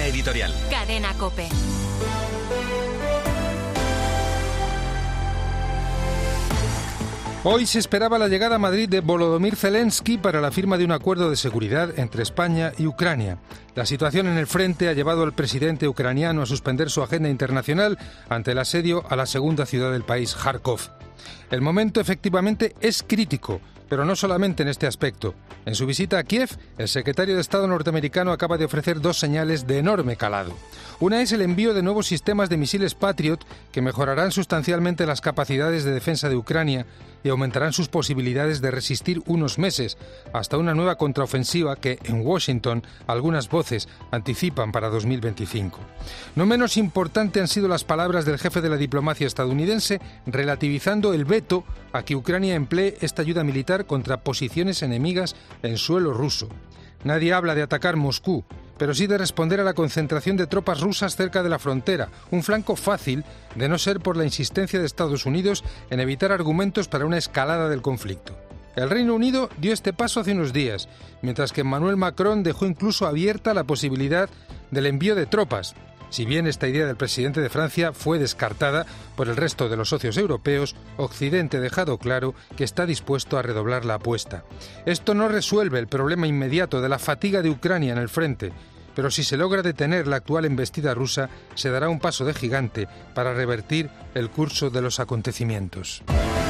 Línea editorial. Cadena COPE. Hoy se esperaba la llegada a Madrid de Volodymyr Zelensky para la firma de un acuerdo de seguridad entre España y Ucrania. La situación en el frente ha llevado al presidente ucraniano a suspender su agenda internacional ante el asedio a la segunda ciudad del país, Kharkov. El momento efectivamente es crítico, pero no solamente en este aspecto. En su visita a Kiev, el secretario de Estado norteamericano acaba de ofrecer dos señales de enorme calado. Una es el envío de nuevos sistemas de misiles Patriot que mejorarán sustancialmente las capacidades de defensa de Ucrania y aumentarán sus posibilidades de resistir unos meses, hasta una nueva contraofensiva que, en Washington, algunas voces anticipan para 2025. No menos importante han sido las palabras del jefe de la diplomacia estadounidense relativizando el veto a que Ucrania emplee esta ayuda militar contra posiciones enemigas en suelo ruso. Nadie habla de atacar Moscú, pero sí de responder a la concentración de tropas rusas cerca de la frontera, un flanco fácil de no ser por la insistencia de Estados Unidos en evitar argumentos para una escalada del conflicto. El Reino Unido dio este paso hace unos días, mientras que Emmanuel Macron dejó incluso abierta la posibilidad del envío de tropas. Si bien esta idea del presidente de Francia fue descartada por el resto de los socios europeos, Occidente ha dejado claro que está dispuesto a redoblar la apuesta. Esto no resuelve el problema inmediato de la fatiga de Ucrania en el frente, pero si se logra detener la actual embestida rusa, se dará un paso de gigante para revertir el curso de los acontecimientos.